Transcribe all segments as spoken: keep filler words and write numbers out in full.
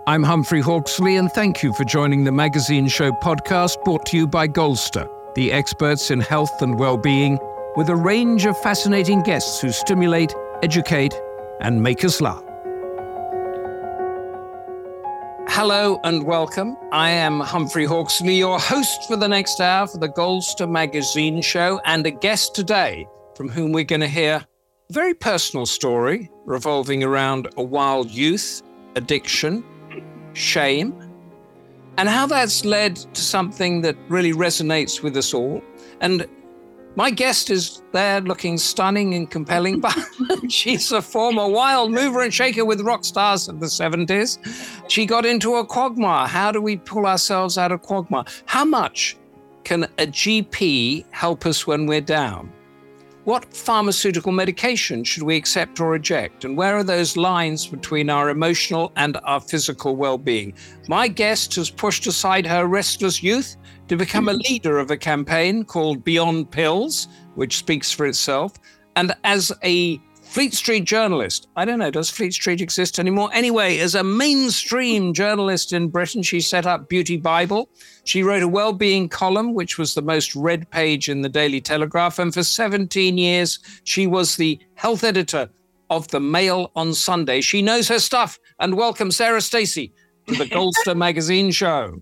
I'm Humphrey Hawksley, and thank you for joining the Magazine Show podcast brought to you by Goldster, the experts in health and well-being, with a range of fascinating guests who stimulate, educate, and make us laugh. Hello and welcome. I am Humphrey Hawksley, your host for the next hour for the Goldster Magazine Show, and a guest today from whom we're going to hear a very personal story revolving around a wild youth, addiction, shame, and how that's led to something that really resonates with us all. And my guest is there looking stunning and compelling, but she's a former wild mover and shaker with rock stars of the seventies. She got into a quagmire. How do we pull ourselves out of quagmire? How much can a G P help us when we're down? What pharmaceutical medication should we accept or reject? And where are those lines between our emotional and our physical well-being? My guest has pushed aside her restless youth to become a leader of a campaign called Beyond Pills, which speaks for itself. And as a Fleet Street journalist, I don't know, does Fleet Street exist anymore? Anyway, as a mainstream journalist in Britain, she set up Beauty Bible. She wrote a well-being column, which was the most read page in the Daily Telegraph. And for seventeen years, she was the health editor of the Mail on Sunday. She knows her stuff. And welcome, Sarah Stacey, to the Goldster Magazine Show.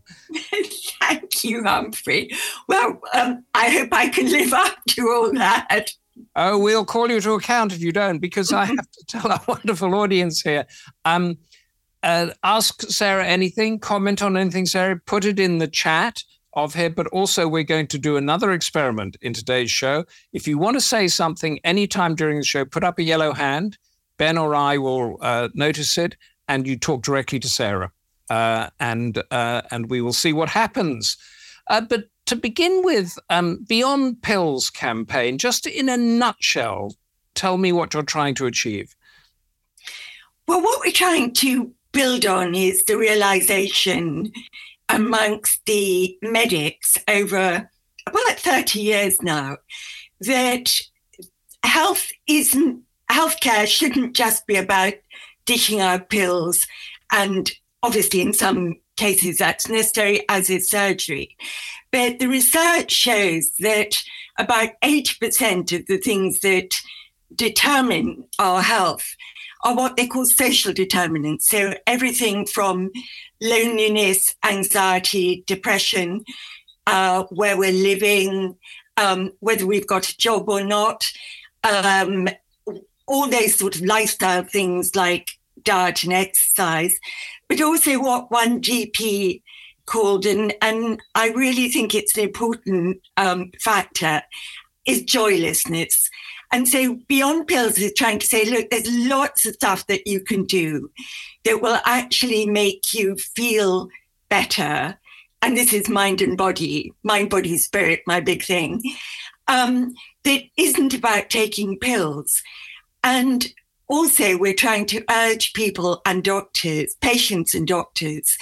Thank you, Humphrey. Well, um, I hope I can live up to all that. Oh, we'll call you to account if you don't, because I have to tell our wonderful audience here. Um, uh, ask Sarah anything, comment on anything, Sarah, put it in the chat of here, but also we're going to do another experiment in today's show. If you want to say something anytime during the show, put up a yellow hand. Ben or I will uh, notice it, and you talk directly to Sarah, uh, and uh, and we will see what happens. Uh, but to begin with, um, Beyond Pills campaign, just in a nutshell, tell me what you're trying to achieve. Well, what we're trying to build on is the realization amongst the medics over about thirty years now that health isn't, healthcare shouldn't just be about dishing out pills, and obviously in some cases that's necessary, as is surgery. But the research shows that about eighty percent of the things that determine our health are what they call social determinants. So everything from loneliness, anxiety, depression, uh, where we're living, um, whether we've got a job or not, um, all those sort of lifestyle things like diet and exercise, but also what one G P called, and, and I really think it's an important um, factor, is joylessness. And so Beyond Pills is trying to say, look, there's lots of stuff that you can do that will actually make you feel better. And this is mind and body, mind, body, spirit, my big thing, um, that isn't about taking pills. And also, we're trying to urge people and doctors, patients and doctors,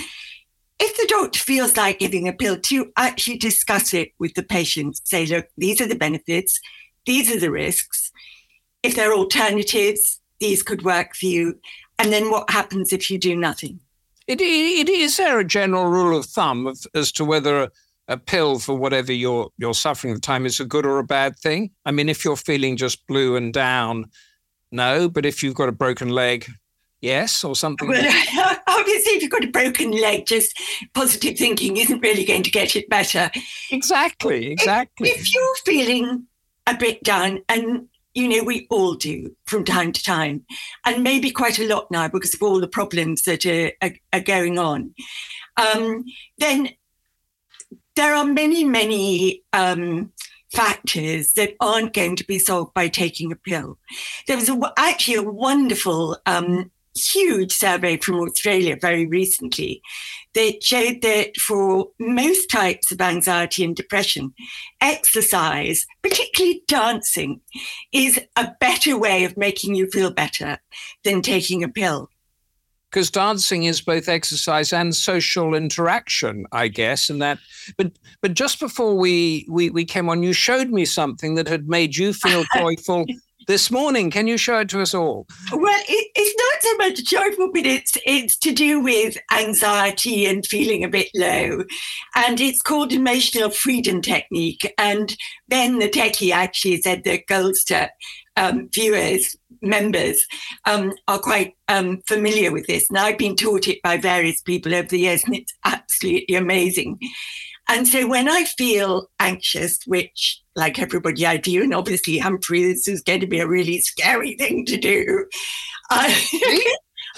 if the doctor feels like giving a pill, to actually discuss it with the patient. Say, look, these are the benefits, these are the risks. If there are alternatives, these could work for you. And then what happens if you do nothing? It, it, is there a general rule of thumb of, as to whether a, a pill for whatever you're, you're suffering at the time is a good or a bad thing? I mean, if you're feeling just blue and down, no, but if you've got a broken leg, yes, or something. Well, obviously, if you've got a broken leg, just positive thinking isn't really going to get it better. Exactly, exactly. If, if you're feeling a bit down, and, you know, we all do from time to time, and maybe quite a lot now because of all the problems that are, are, are going on, um, then there are many, many um factors that aren't going to be solved by taking a pill. There was a, actually a wonderful, um, huge survey from Australia very recently that showed that for most types of anxiety and depression, exercise, particularly dancing, is a better way of making you feel better than taking a pill. Because dancing is both exercise and social interaction, I guess, and that. But but just before we, we we came on, you showed me something that had made you feel joyful this morning. Can you show it to us all? Well, it, it's not so much joyful, but it's it's to do with anxiety and feeling a bit low. And it's called Emotional Freedom Technique. And Ben, the techie, actually said that Goldster um, viewers, members, um, are quite um, familiar with this. And I've been taught it by various people over the years, and it's absolutely amazing. And so when I feel anxious, which like everybody I do, and obviously Humphrey, this is going to be a really scary thing to do. I,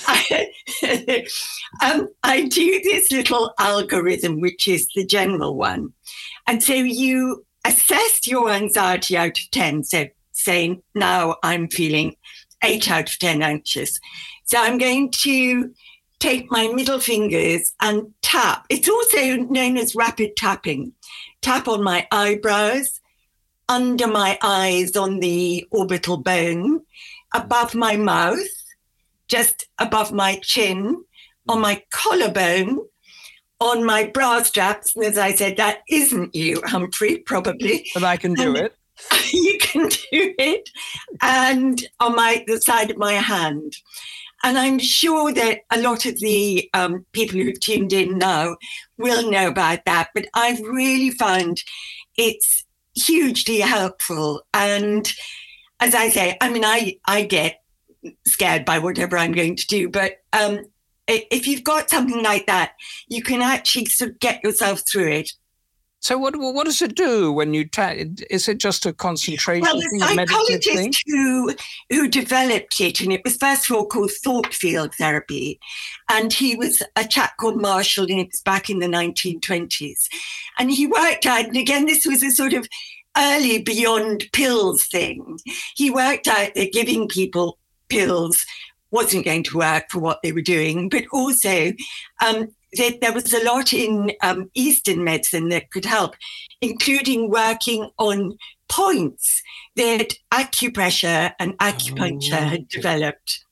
I, um, I do this little algorithm, which is the general one. And so you assess your anxiety out of ten. So saying now I'm feeling eight out of ten anxious. So I'm going to take my middle fingers and tap. It's also known as rapid tapping. Tap on my eyebrows, under my eyes on the orbital bone, above my mouth, just above my chin, on my collarbone, on my bra straps. And as I said, that isn't you, Humphrey, probably. But I can do and it. You can do it. And on my the side of my hand. And I'm sure that a lot of the um, people who've tuned in now will know about that. But I've really found it's hugely helpful. And as I say, I mean, I, I get scared by whatever I'm going to do. But um, if you've got something like that, you can actually sort of get yourself through it. So what what does it do when you ta- is it just a concentration well, thing, the a meditative thing? psychologist who who developed it, and it was first of all called thought field therapy, and he was a chap called Marshall, and it was back in the nineteen twenties, and he worked out, and again this was a sort of early beyond pills thing. He worked out that giving people pills wasn't going to work for what they were doing, but also um, that there was a lot in um, Eastern medicine that could help, including working on points that acupressure and acupuncture oh, had developed.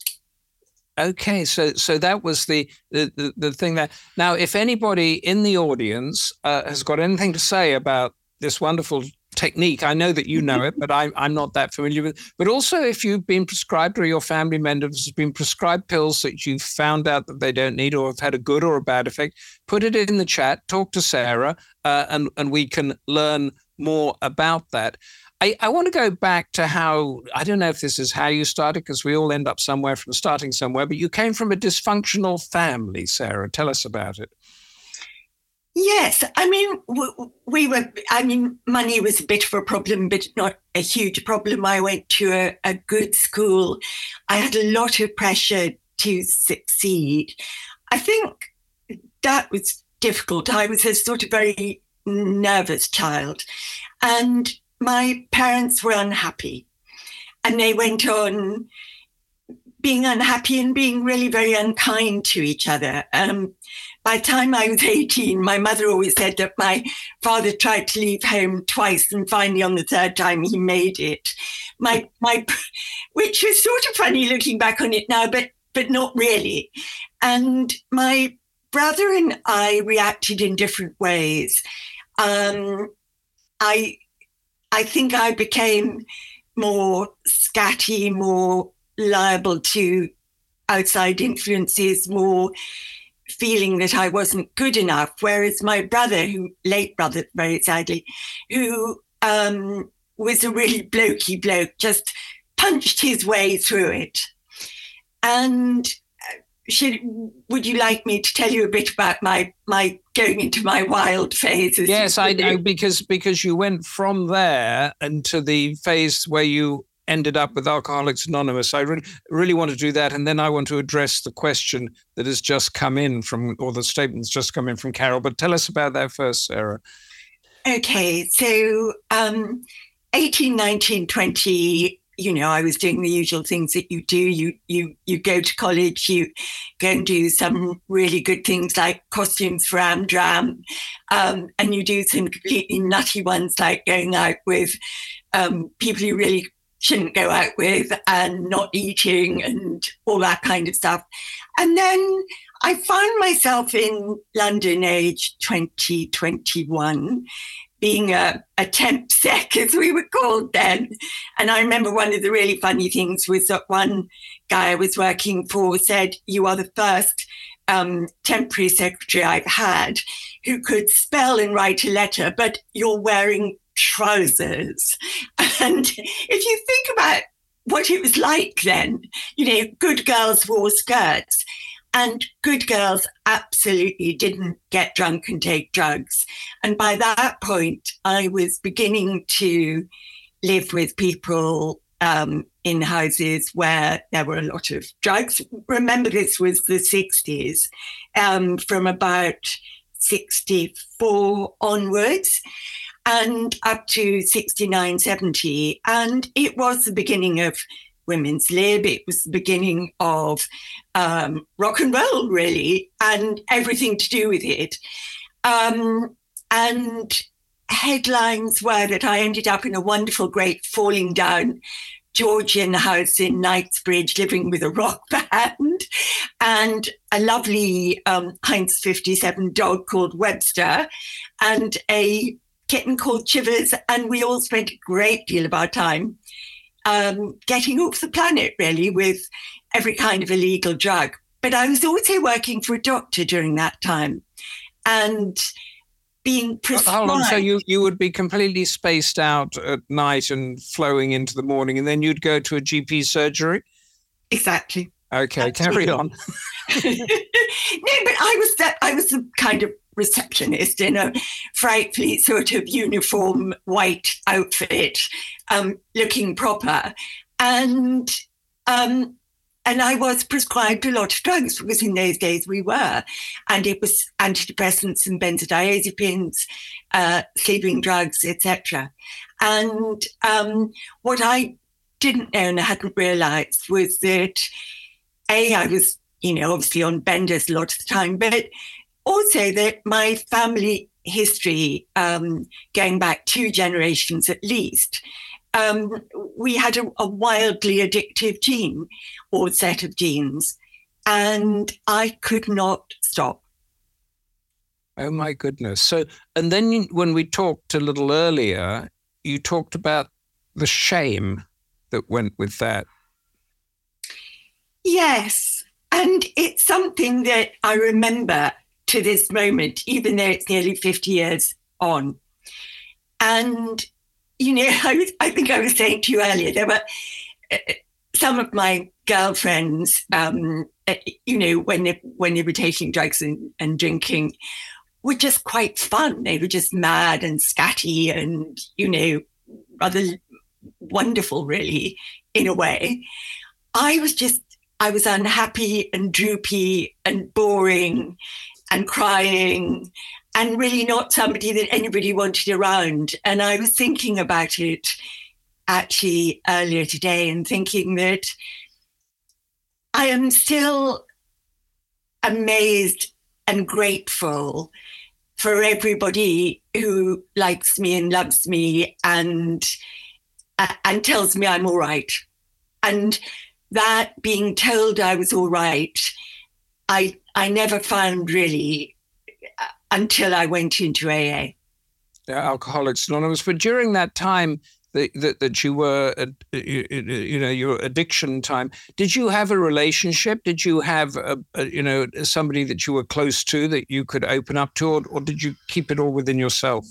Okay, so so that was the, the, the, the thing that... Now, if anybody in the audience uh, has got anything to say about this wonderful technique, I know that you know it, but I'm, I'm not that familiar with it. But also if you've been prescribed or your family members have been prescribed pills that you've found out that they don't need or have had a good or a bad effect, put it in the chat, talk to Sarah, uh, and, and we can learn more about that. I, I want to go back to how, I don't know if this is how you started, because we all end up somewhere from starting somewhere, but you came from a dysfunctional family, Sarah. Tell us about it. Yes, I mean, we were, I mean, money was a bit of a problem, but not a huge problem. I went to a, a good school. I had a lot of pressure to succeed. I think that was difficult. I was a sort of very nervous child, and my parents were unhappy, and they went on being unhappy and being really very unkind to each other. Um, By the time I was eighteen, my mother always said that my father tried to leave home twice, and finally on the third time he made it. My my, which was sort of funny looking back on it now, but but not really. And my brother and I reacted in different ways. Um, I I think I became more scatty, more liable to outside influences, more feeling that I wasn't good enough. Whereas my brother, who late brother, very sadly, who um, was a really blokey bloke, just punched his way through it. And should, would you like me to tell you a bit about my my going into my wild phase? Yes, I, I because because you went from there into the phase where you ended up with Alcoholics Anonymous. I really, really want to do that. And then I want to address the question that has just come in from, or the statements just come in from Carol. But tell us about that first, Sarah. Okay. So um, eighteen, nineteen, twenty, you know, I was doing the usual things that you do. You, you, you go to college, you go and do some really good things like costumes for Amdram. Um, and you do some completely nutty ones like going out with um, people you really shouldn't go out with and not eating and all that kind of stuff. And then I found myself in London age twenty, twenty-one, being a, a temp sec, as we were called then. And I remember one of the really funny things was that one guy I was working for said, "You are the first um, temporary secretary I've had who could spell and write a letter, but you're wearing trousers." And if you think about what it was like then, you know, good girls wore skirts. And good girls absolutely didn't get drunk and take drugs. And by that point, I was beginning to live with people um, in houses where there were a lot of drugs. Remember, this was the sixties, um, from about sixty-four onwards and up to sixty-nine, seventy. And it was the beginning of women's lib. It was the beginning of um, rock and roll, really, and everything to do with it. Um, and headlines were that I ended up in a wonderful, great falling down Georgian house in Knightsbridge, living with a rock band and a lovely um, Heinz fifty-seven dog called Webster and a kitten called Chivers. And we all spent a great deal of our time Um, getting off the planet, really, with every kind of illegal drug. But I was also working for a doctor during that time and being prescribed. Hold on, so you, you would be completely spaced out at night and flowing into the morning, and then you'd go to a G P surgery? Exactly. Okay, Absolutely. carry on. No, but I was that I was the kind of receptionist in a frightfully sort of uniform white outfit, um, looking proper. And um, and I was prescribed a lot of drugs because in those days we were. And it was antidepressants and benzodiazepines, uh, sleeping drugs, et cetera. And um, what I didn't know and I hadn't realized was that, A, I was, you know, obviously on benders a lot of the time, but also that my family history, um, going back two generations at least, um, we had a, a wildly addictive gene or set of genes, and I could not stop. Oh, my goodness. So, and then you, when we talked a little earlier, you talked about the shame that went with that. Yes. And it's something that I remember to this moment, even though it's nearly fifty years on. And, you know, I, was, I think I was saying to you earlier, there were uh, some of my girlfriends, um, uh, you know, when they, when they were taking drugs and, and drinking, were just quite fun. They were just mad and scatty and, you know, rather wonderful, really, in a way. I was just, I was unhappy and droopy and boring and crying and really not somebody that anybody wanted around. And I was thinking about it actually earlier today and thinking that I am still amazed and grateful for everybody who likes me and loves me and uh, and tells me I'm all right. And that being told I was all right, I I never found really uh, until I went into A A. Yeah, Alcoholics Anonymous. But during that time that that, that you were, uh, you, you know, your addiction time, did you have a relationship? Did you have, a, a, you know, somebody that you were close to that you could open up to, or, or did you keep it all within yourself?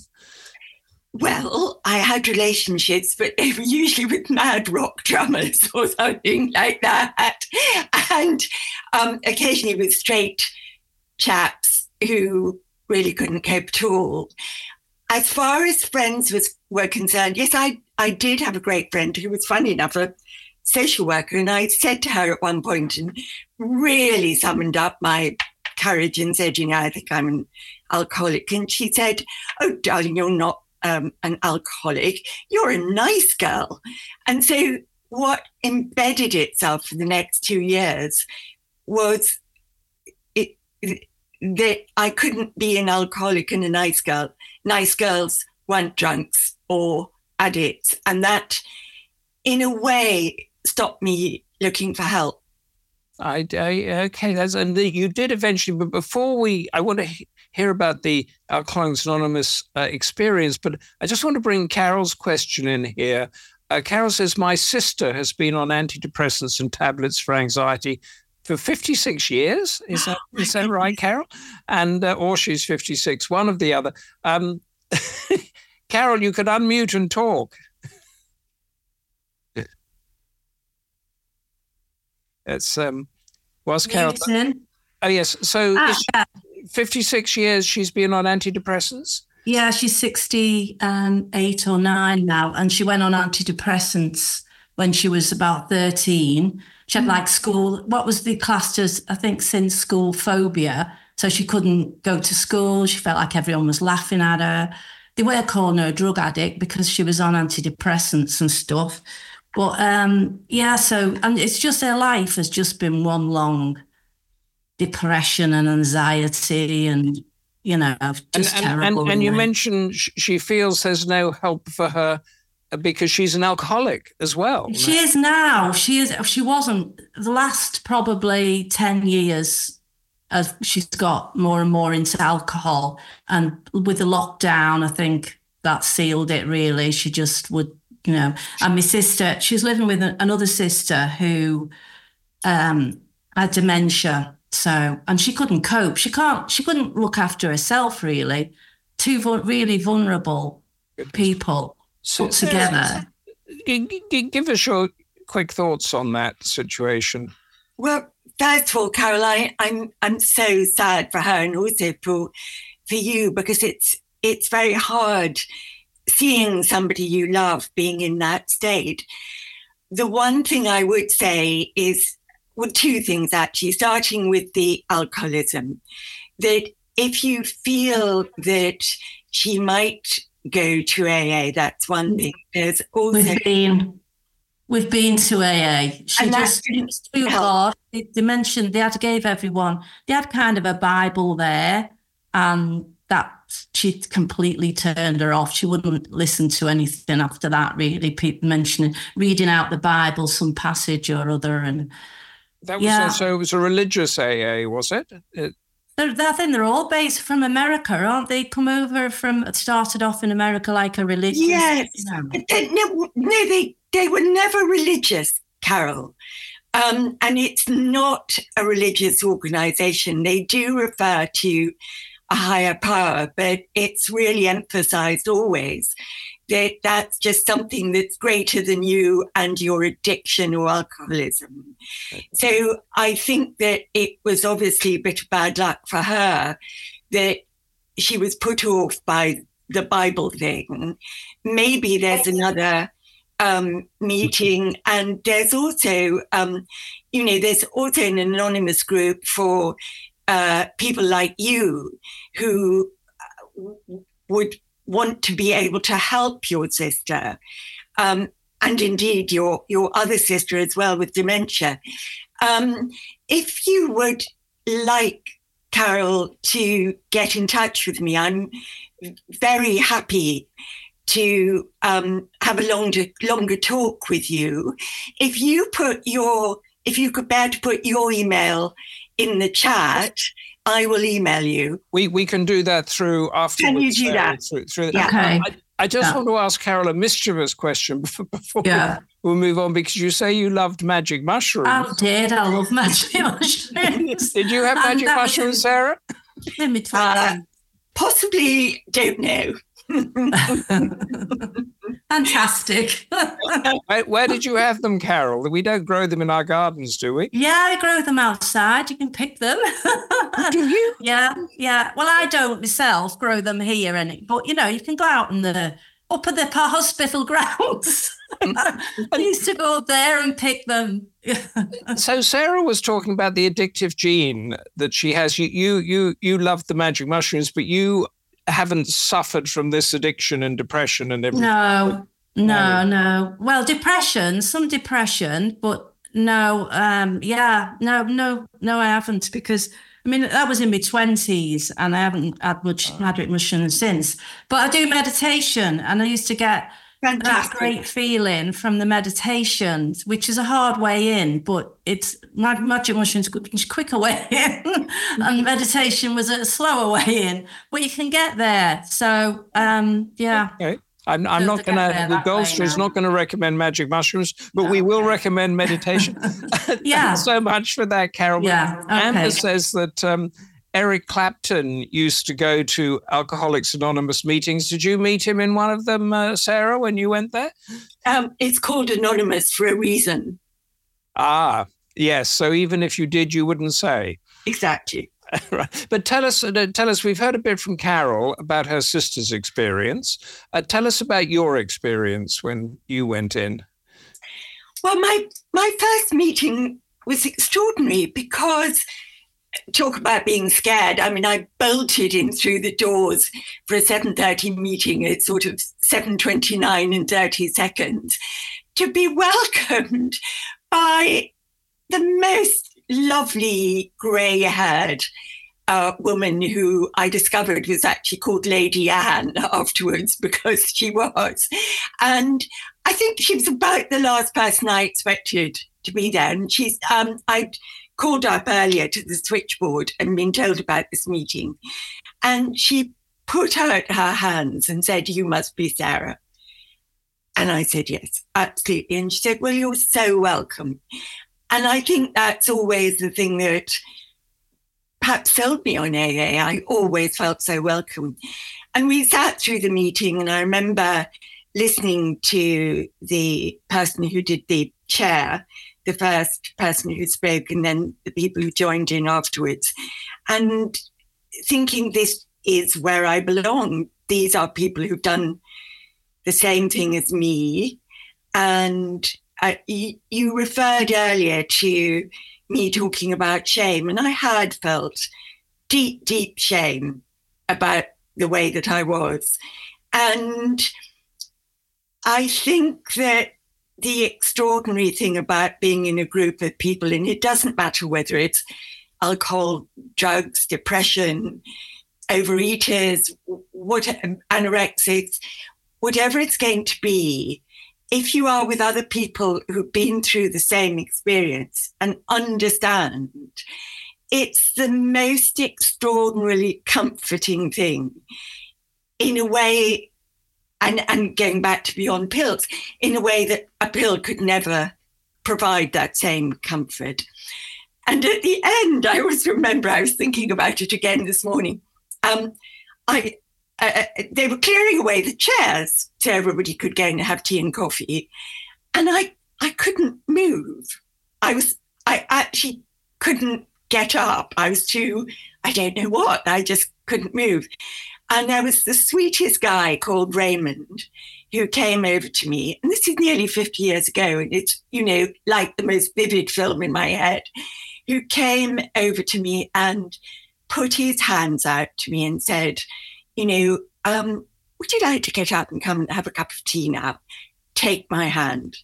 Well, I had relationships, but they were usually with mad rock drummers or something like that. And um, occasionally with straight chaps who really couldn't cope at all. As far as friends was, were concerned, yes, I, I did have a great friend who was, funny enough, a social worker. And I said to her at one point and really summoned up my courage and said, you know, I think I'm an alcoholic. And she said, oh, darling, you're not Um, an alcoholic, you're a nice girl. And so what embedded itself for the next two years was it, it, that I couldn't be an alcoholic and a nice girl. Nice girls weren't drunks or addicts. And that, in a way, stopped me looking for help. I, I okay. That's and the, you did eventually, but before we, I want to he- hear about the Alcoholics Anonymous uh, experience. But I just want to bring Carol's question in here. Uh, Carol says, "My sister has been on antidepressants and tablets for anxiety for fifty-six years. Is that is that right, Carol? And uh, or she's fifty-six, one of the other." Um, Carol, you could unmute and talk. It's um, was Carol? Newton. Oh yes. So Ah, is she, yeah. fifty-six years she's been on antidepressants. Yeah, she's sixty-eight or nine now, and she went on antidepressants when she was about thirteen. She had like school, what was the classed as, I think, since school phobia. So she couldn't go to school. She felt like everyone was laughing at her. They were calling her a drug addict because she was on antidepressants and stuff. But um, yeah, so, and it's just her life has just been one long depression and anxiety and, you know, just and, terrible. And, and, and you really. mentioned she feels there's no help for her because she's an alcoholic as well. She is now. She is. She wasn't the last probably ten years. As she's got more and more into alcohol, and with the lockdown, I think that sealed it. Really, she just would, you know. And my sister, she's living with another sister who um, had dementia. So, and she couldn't cope. She can't. She couldn't look after herself. Really, two really vulnerable people so, put together. Give us your quick thoughts on that situation. Well, first of all, Caroline, I'm I'm so sad for her and also for for you, because it's it's very hard seeing somebody you love being in that state. The one thing I would say is, well, two things actually, starting with the alcoholism, that if you feel that she might go to A A, that's one thing. There's also We've been, we've been to A A. She And that just, didn't it's too help. hard. They, they mentioned, they had gave everyone, they had kind of a Bible there, and that she completely turned her off. She wouldn't listen to anything after that, really. People mentioning, reading out the Bible, some passage or other. And that was yeah. also, it was a religious A A, was it? it They're, I think they're all based from America, aren't they? Come over from, started off in America like a religious. Yes. You know. They- no, no, they, they were never religious, Carol. Um, and it's not a religious organization. They do refer to a higher power, but it's really emphasized always that that's just something that's greater than you and your addiction or alcoholism. So I think that it was obviously a bit of bad luck for her that she was put off by the Bible thing. Maybe there's another um, meeting, and there's also, um, you know, there's also an anonymous group for uh, people like you who would want to be able to help your sister, um, and indeed your your other sister as well with dementia. Um, if you would like, Carol, to get in touch with me, I'm very happy to um, have a longer longer talk with you. If you put your, if you could bear to put your email in the chat, I will email you. We we can do that through afterwards. Can you do uh, that? Through, through, Yeah. Okay. I, I just Yeah. want to ask Carol a mischievous question before, before Yeah. we, we move on, because you say you loved magic mushrooms. I did. I love magic mushrooms. Did you have And magic that was mushrooms, Sarah? in my Uh, twenties. possibly, don't know. Fantastic. Where, where did you have them, Carol? We don't grow them in our gardens, do we? Yeah, I grow them outside. You can pick them. Do you? Yeah, yeah. Well, I don't myself grow them here, and but you know, you can go out in the up at the hospital grounds. I used to go up there and pick them. So Sarah was talking about the addictive gene that she has. You you you you love the magic mushrooms, but you haven't suffered from this addiction and depression and everything. No, no, no. Well, depression, some depression, but no, um, yeah, no, no, no, I haven't, because I mean, that was in my twenties and I haven't had much magic mushrooms since. But I do meditation, and I used to get that great feeling from the meditations, which is a hard way in, but it's magic mushrooms quicker way in, and meditation was a slower way in, but you can get there. So um, yeah. Okay. I'm, I'm not going to, the Goldster is not going to recommend magic mushrooms, but no, we will okay. recommend meditation. Yeah. Thanks so much for that, Carol. Yeah. Okay. Amber says that um, Eric Clapton used to go to Alcoholics Anonymous meetings. Did you meet him in one of them, uh, Sarah, when you went there? Um, it's called Anonymous for a reason. Ah, yes. So even if you did, you wouldn't say. Exactly. Right. But tell us, uh, tell us, we've heard a bit from Carol about her sister's experience. Uh, tell us about your experience when you went in. Well, my, my first meeting was extraordinary because, talk about being scared. I mean, I bolted in through the doors for a seven thirty meeting at sort of seven twenty-nine and thirty seconds to be welcomed by the most lovely grey-haired uh, woman who I discovered was actually called Lady Anne afterwards because she was. And I think she was about the last person I expected to be there. And she's, um, I'd called up earlier to the switchboard and been told about this meeting. And she put out her hands and said, "You must be Sarah." And I said, "Yes, absolutely." And she said, "Well, you're so welcome." And I think that's always the thing that perhaps sold me on A A. I always felt so welcome. And we sat through the meeting, and I remember listening to the person who did the chair, the first person who spoke, and then the people who joined in afterwards, and thinking this is where I belong. These are people who've done the same thing as me. And Uh, you, you referred earlier to me talking about shame, and I had felt deep, deep shame about the way that I was. And I think that the extraordinary thing about being in a group of people, and it doesn't matter whether it's alcohol, drugs, depression, overeaters, what, anorexics, whatever it's going to be, if you are with other people who've been through the same experience and understand, it's the most extraordinarily comforting thing in a way, and, and going back to beyond pills, in a way that a pill could never provide that same comfort. And at the end, I always remember, I was thinking about it again this morning. Um, I Uh, they were clearing away the chairs so everybody could go and have tea and coffee. And I, I couldn't move. I was, I actually couldn't get up. I was too, I don't know what, I just couldn't move. And there was the sweetest guy called Raymond who came over to me. And this is nearly fifty years ago. And it's, you know, like the most vivid film in my head, who came over to me and put his hands out to me and said, you know, um, would you like to get up and come and have a cup of tea now? Take my hand.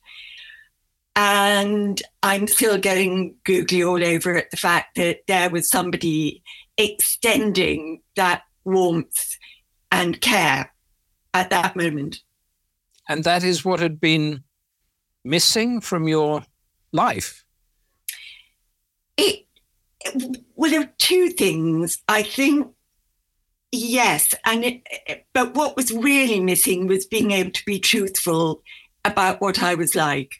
And I'm still going googly all over at the fact that there was somebody extending that warmth and care at that moment. And that is what had been missing from your life? It, well, there are two things. I think, yes, and it, but what was really missing was being able to be truthful about what I was like.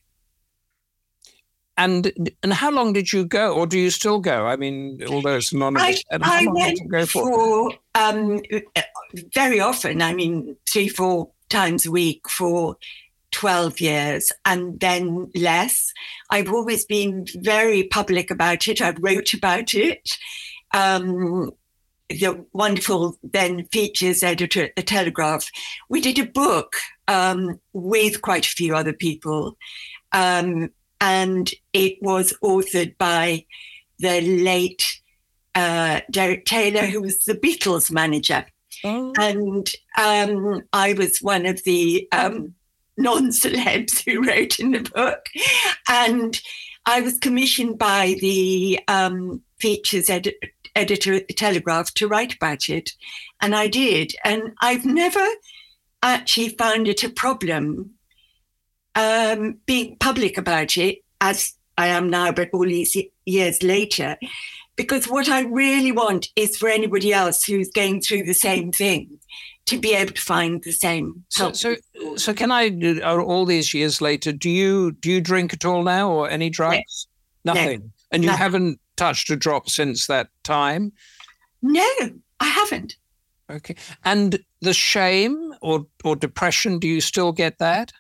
And and how long did you go, or do you still go? I mean, although it's anonymous. I, and how I long went did you go for? for um, very often. I mean, three, four times a week for twelve years, and then less. I've always been very public about it. I wrote about it. Um, the wonderful then features editor at The Telegraph. We did a book um, with quite a few other people, um, and it was authored by the late uh, Derek Taylor, who was the Beatles manager. Oh. And um, I was one of the um, non-celebs who wrote in the book. And I was commissioned by the um, features ed- editor at The Telegraph to write about it. And I did. And I've never actually found it a problem um, being public about it, as I am now, but all these years later, because what I really want is for anybody else who's going through the same thing to be able to find the same help. So, so, so can I, all these years later, do you do you drink at all now, or any drugs? No. Nothing. No. And you Nothing. haven't touched a drop since that time? No, I haven't. Okay. And the shame or or depression, do you still get that?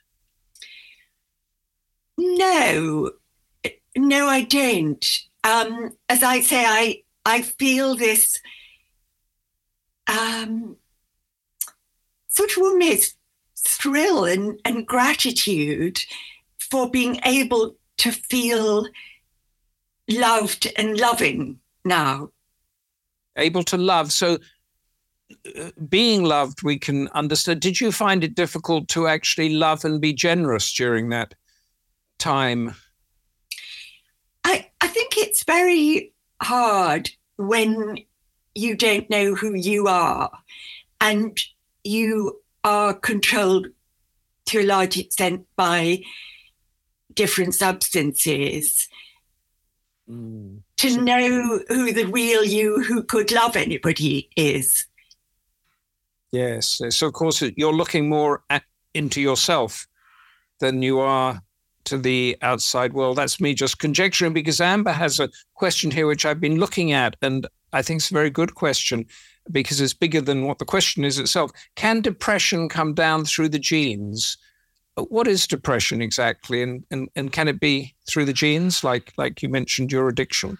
No, no, I don't. Um, as I say, I I feel this um, sort of almost thrill and, and gratitude for being able to feel loved and loving now. Able to love. So uh, being loved, we can understand. Did you find it difficult to actually love and be generous during that time? I, I think it's very hard when you don't know who you are and you are controlled to a large extent by different substances. Mm. To so, know who the real you who could love anybody is. Yes. So, of course, you're looking more at, into yourself than you are to the outside world. That's me just conjecturing, because Amber has a question here which I've been looking at, and I think it's a very good question because it's bigger than what the question is itself. Can depression come down through the genes? What is depression exactly, and, and, and can it be through the genes, like like you mentioned your addiction?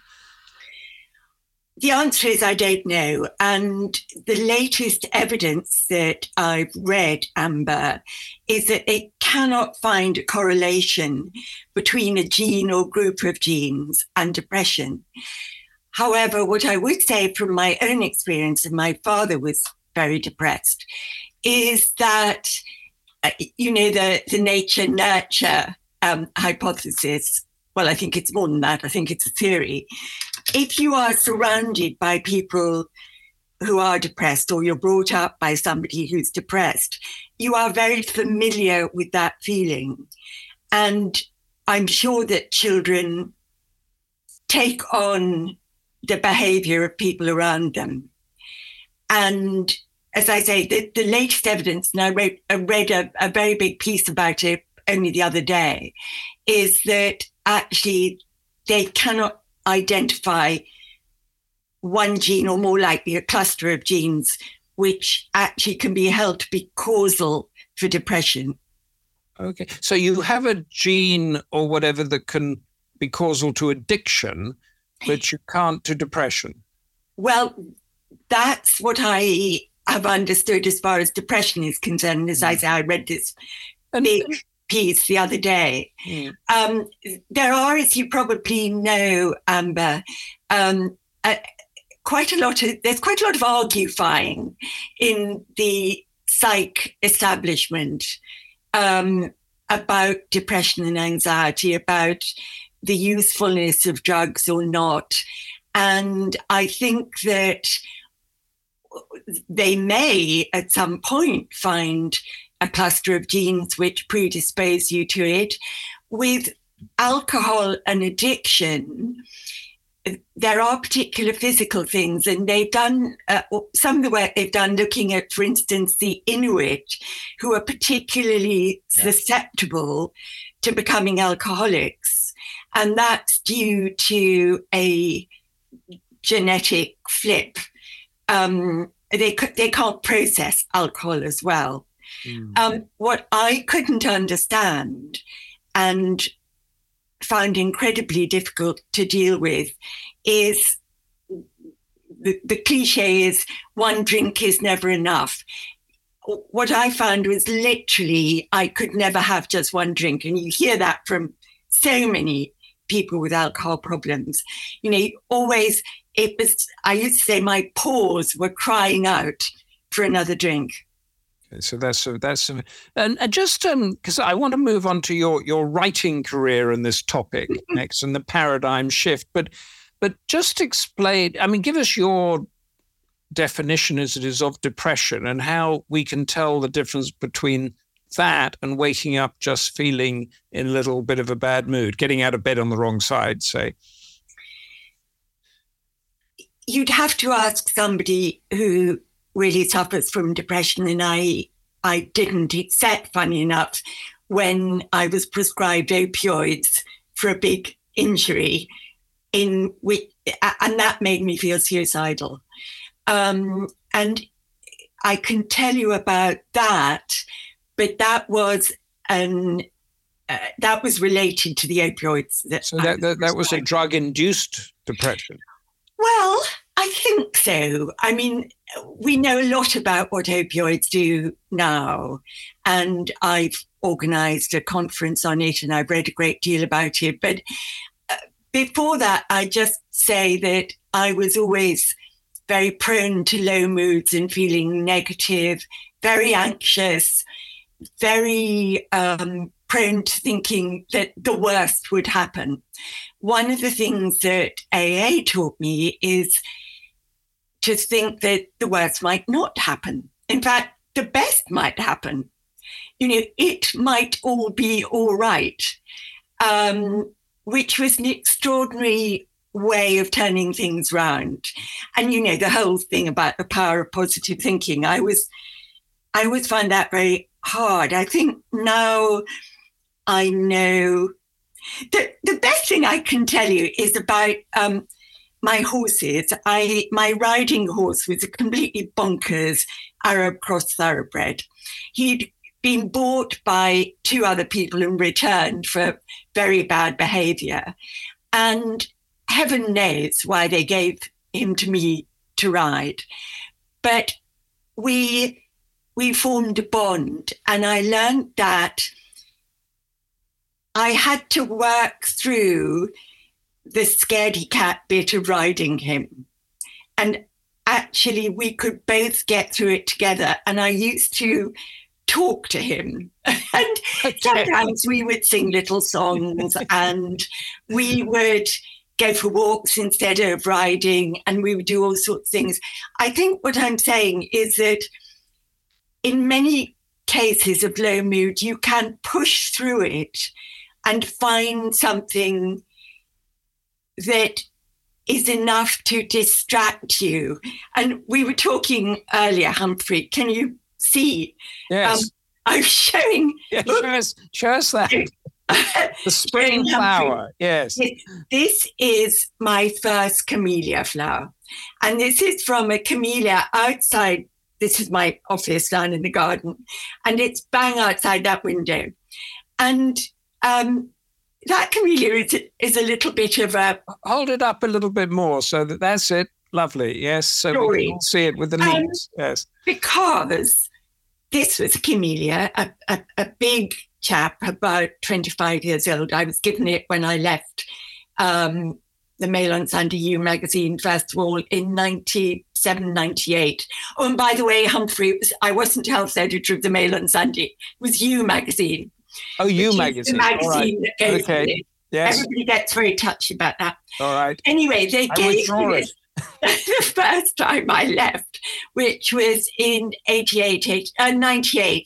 The answer is I don't know. And the latest evidence that I've read, Amber, is that they cannot find a correlation between a gene or group of genes and depression. However, what I would say from my own experience, and my father was very depressed, is that, uh, you know, the, the nature-nurture um, hypothesis, well, I think it's more than that. I think it's a theory. If you are surrounded by people who are depressed, or you're brought up by somebody who's depressed, you are very familiar with that feeling. And I'm sure that children take on the behavior of people around them. And as I say, the, the latest evidence, and I, wrote, I read a, a very big piece about it only the other day, is that actually they cannot identify one gene, or more likely a cluster of genes, which actually can be held to be causal for depression. Okay. So you have a gene or whatever that can be causal to addiction, but you can't to depression. Well, that's what I have understood as far as depression is concerned. As I say, I read this big piece the other day. Mm. Um, there are, as you probably know, Amber, um, uh, quite a lot of, there's quite a lot of argufying in the psych establishment um, about depression and anxiety, about the usefulness of drugs or not. And I think that they may at some point find a cluster of genes which predispose you to it. With alcohol and addiction, there are particular physical things, and they've done uh, some of the work they've done looking at, for instance, the Inuit, who are particularly yeah. susceptible to becoming alcoholics. And that's due to a genetic flip. Um, they, they can't process alcohol as well. Mm. Um, what I couldn't understand and found incredibly difficult to deal with is the, the cliche is one drink is never enough. What I found was literally I could never have just one drink. And you hear that from so many people with alcohol problems. You know, always, it was, I used to say my pores were crying out for another drink. So that's that's and, and just um because I want to move on to your your writing career and this topic next, and the paradigm shift. But but just explain. I mean, give us your definition as it is of depression, and how we can tell the difference between that and waking up just feeling in a little bit of a bad mood, getting out of bed on the wrong side, say? You'd have to ask somebody who really suffers from depression, and I I didn't, except, funny enough, when I was prescribed opioids for a big injury, in which, and that made me feel suicidal. Um, and I can tell you about that, but that was an uh, that was related to the opioids. That so that that, that was a drug-induced depression. Well, I think so. I mean, we know a lot about what opioids do now, and I've organised a conference on it, and I've read a great deal about it. But uh, before that, I just say that I was always very prone to low moods and feeling negative, very anxious, very um, prone to thinking that the worst would happen. One of the things that A A taught me is to think that the worst might not happen. In fact, the best might happen. You know, it might all be all right, um, which was an extraordinary way of turning things round. And, you know, the whole thing about the power of positive thinking, I was, I always find that very hard. I think now I know the, the best thing I can tell you is about um, my horses. I, my riding horse was a completely bonkers Arab cross thoroughbred. He'd been bought by two other people and returned for very bad behavior. And heaven knows why they gave him to me to ride. But we we formed a bond, and I learned that I had to work through the scaredy cat bit of riding him. And actually, we could both get through it together. And I used to talk to him. And sometimes we would sing little songs, and we would go for walks instead of riding, and we would do all sorts of things. I think what I'm saying is that in many cases of low mood, you can push through it and find something that is enough to distract you. And we were talking earlier, Humphrey, can you see? Yes. Um, I'm showing. Yeah, show us, show us that. The spring flower, yes. This, this is my first camellia flower. And this is from a camellia outside. This is my office down in the garden. And it's bang outside that window. And um, that camellia is, is a little bit of a... Hold it up a little bit more so that that's it. Lovely, yes. So story. We can all see it with the leaves, um, yes. Because this was a camellia, a, a, a big chap, about twenty-five years old. I was given it when I left um, the Mail on Sunday You magazine, first of all, in ninety-seven, ninety-eight. Oh, and by the way, Humphrey, was, I wasn't health editor of the Mail on Sunday. It was You magazine. Oh, You magazine. The magazine right. that goes okay. with it. Yes. Everybody gets very touchy about that. All right. Anyway, they I gave withdraw me it. the first time I left, which was in eighty-eight, eight, uh, ninety-eight.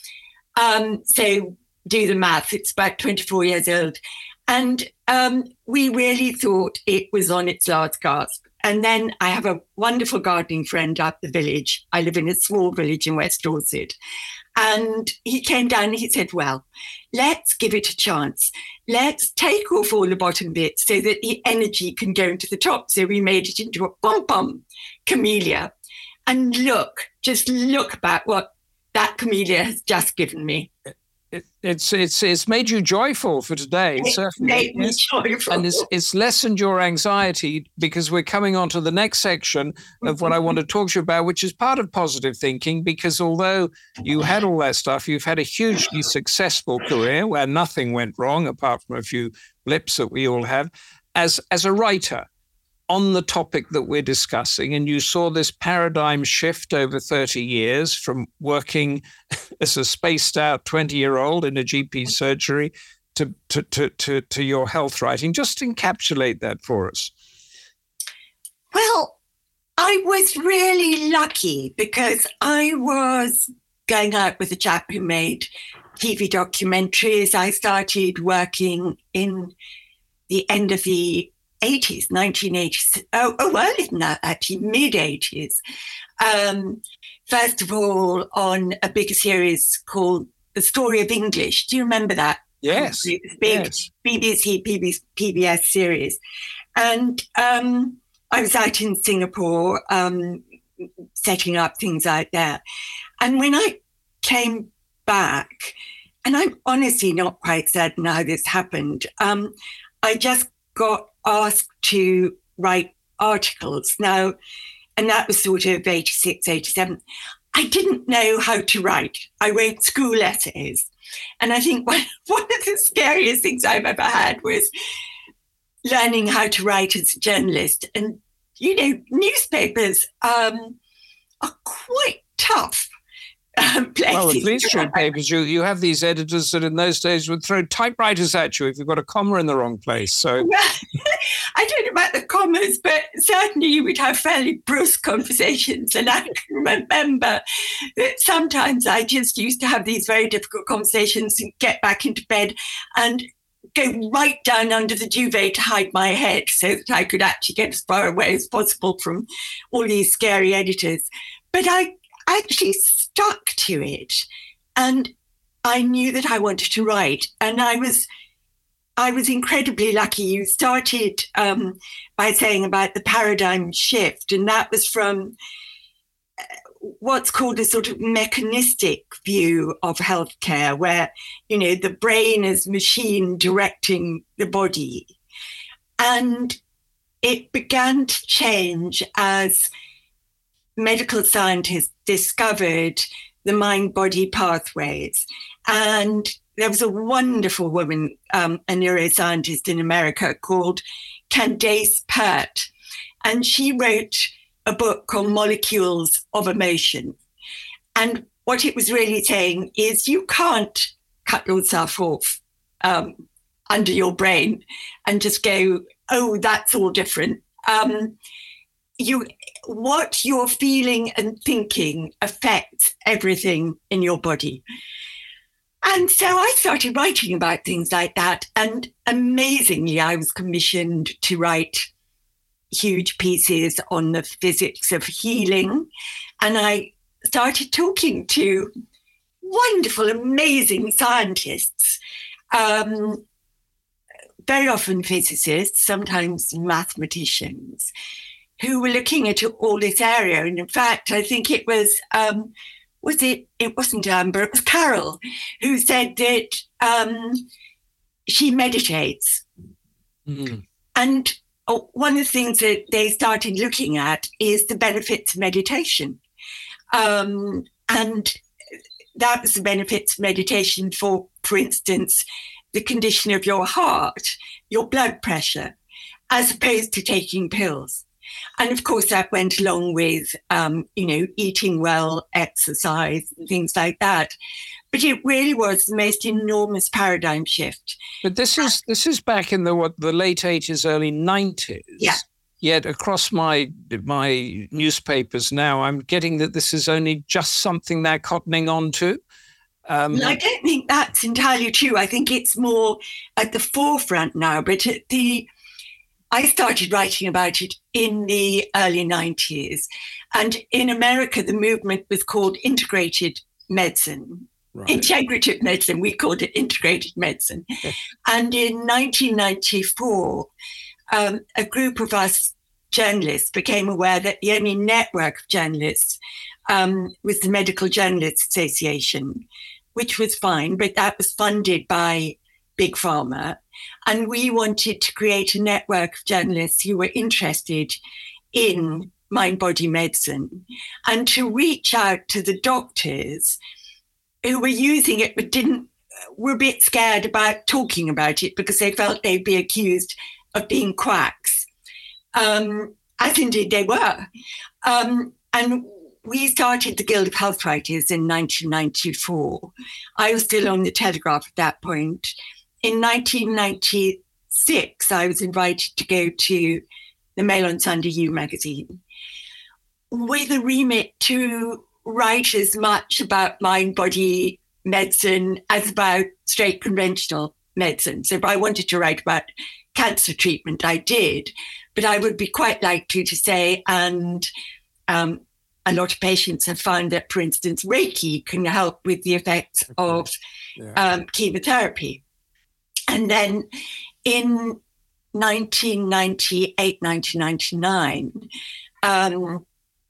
Um, so do the math, it's about twenty-four years old. And um, we really thought it was on its last gasp. And then I have a wonderful gardening friend up the village. I live in a small village in West Dorset. And he came down and he said, well, let's give it a chance. Let's take off all the bottom bits so that the energy can go into the top. So we made it into a pom-pom camellia. And look, just look about what that camellia has just given me. It, it's it's it's made you joyful for today, It certainly. made me Yes. joyful. And it's, it's lessened your anxiety, because we're coming on to the next section of what I want to talk to you about, which is part of positive thinking, because although you had all that stuff, you've had a hugely successful career where nothing went wrong, apart from a few blips that we all have, as as a writer on the topic that we're discussing. And you saw this paradigm shift over thirty years from working as a spaced out twenty-year-old in a G P surgery to, to, to, to, to your health writing. Just encapsulate that for us. Well, I was really lucky because I was going out with a chap who made T V documentaries. I started working in the end of the eighties, nineteen eighties. Oh, oh earlier than that, actually, mid-eighties. Um, first of all, on a big series called The Story of English. Do you remember that? Yes. It was big yes. B B C, P B S series. And um, I was out in Singapore um, setting up things like that. And when I came back, and I'm honestly not quite certain how this happened, um, I just got asked to write articles. Now, and that was sort of eighty-six, eighty-seven. I didn't know how to write. I wrote school essays. And I think one, one of the scariest things I've ever had was learning how to write as a journalist. And, you know, newspapers um, are quite tough um, places. Well, with Fleet Street papers, you, you have these editors that in those days would throw typewriters at you if you've got a comma in the wrong place. So well, I don't know about the commas, but certainly you would have fairly brusque conversations. And I can remember that sometimes I just used to have these very difficult conversations and get back into bed and go right down under the duvet to hide my head so that I could actually get as far away as possible from all these scary editors. But I actually stuck to it, and I knew that I wanted to write. And I was I was incredibly lucky. You started um, by saying about the paradigm shift, and that was from what's called a sort of mechanistic view of healthcare, where, you know, the brain is machine directing the body. And it began to change as medical scientists discovered the mind-body pathways. And there was a wonderful woman, um, a neuroscientist in America called Candace Pert, and she wrote a book called Molecules of Emotion. And what it was really saying is you can't cut yourself off um, under your brain and just go, oh, that's all different. Um, you, what you're feeling and thinking affects everything in your body. And so I started writing about things like that. And amazingly, I was commissioned to write huge pieces on the physics of healing. And I started talking to wonderful, amazing scientists, um, very often physicists, sometimes mathematicians, who were looking at all this area. And in fact, I think it was, um, was it, it wasn't Amber, it was Carol, who said that um, she meditates. Mm. And one of the things that they started looking at is the benefits of meditation. Um, and that was the benefits of meditation for, for instance, the condition of your heart, your blood pressure, as opposed to taking pills. And of course, that went along with, um, you know, eating well, exercise, and things like that. But it really was the most enormous paradigm shift. But this is this is back in the what the late eighties, early nineties. Yeah. Yet across my my newspapers now, I'm getting that this is only just something they're cottoning on to. Um, well, I don't think that's entirely true. I think it's more at the forefront now. But at the I started writing about it in the early nineties. And in America, the movement was called integrated medicine. Right. Integrative medicine, we called it integrated medicine. And in nineteen ninety-four, um, a group of us journalists became aware that the only network of journalists um, was the Medical Journalists Association, which was fine, but that was funded by Big Pharma. And we wanted to create a network of journalists who were interested in mind-body medicine and to reach out to the doctors who were using it but didn't, were a bit scared about talking about it because they felt they'd be accused of being quacks, um, as indeed they were. Um, and we started the Guild of Health Writers in nineteen ninety-four. I was still on the Telegraph at that point. In nineteen ninety-six, I was invited to go to the Mail on Sunday U magazine. with a remit to write as much about mind-body medicine as about straight conventional medicine. So if I wanted to write about cancer treatment, I did. But I would be quite likely to say, and um, a lot of patients have found that, for instance, Reiki can help with the effects of yeah. um, chemotherapy. And then in nineteen ninety-eight, nineteen ninety-nine, um,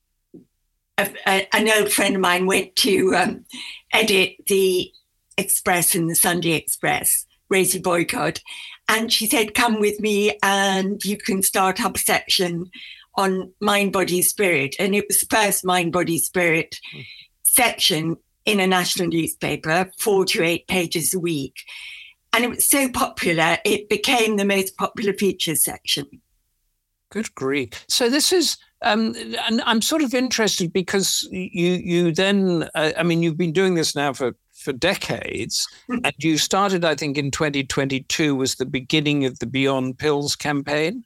a, an old friend of mine went to um, edit the Express and the Sunday Express, Rosie Boycott, and she said, come with me and you can start up a section on mind, body, spirit. And it was the first mind, body, spirit mm. section in a national newspaper, four to eight pages a week. And it was so popular, it became the most popular features section. Good grief. So this is, um, and I'm sort of interested because you you then, uh, I mean, you've been doing this now for, for decades, and you started, I think, in twenty twenty-two was the beginning of the Beyond Pills campaign?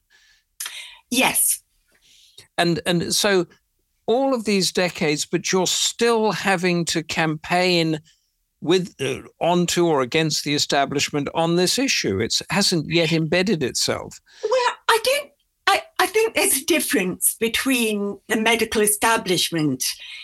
Yes. And and so all of these decades, but you're still having to campaign with uh, onto or against the establishment on this issue. It hasn't yet embedded itself. Well, I don't. I, I think there's a difference between the medical establishment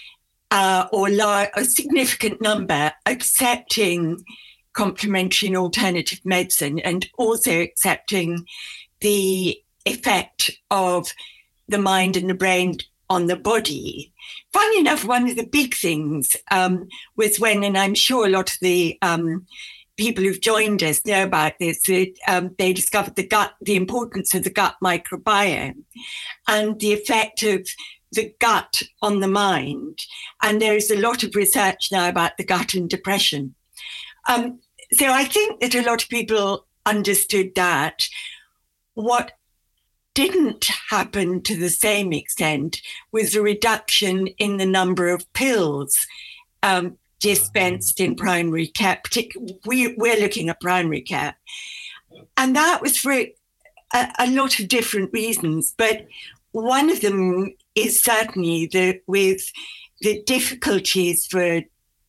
uh, or large, a significant number accepting complementary and alternative medicine and also accepting the effect of the mind and the brain on the body. Funny enough, one of the big things um, was when, and I'm sure a lot of the um, people who've joined us know about this, that um, they discovered the gut, the importance of the gut microbiome and the effect of the gut on the mind. And there's a lot of research now about the gut and depression. Um, so I think that a lot of people understood that. What didn't happen to the same extent was a reduction in the number of pills um, dispensed in primary care. Partic- we, we're looking at primary care. And that was for a, a lot of different reasons. But one of them is certainly that with the difficulties for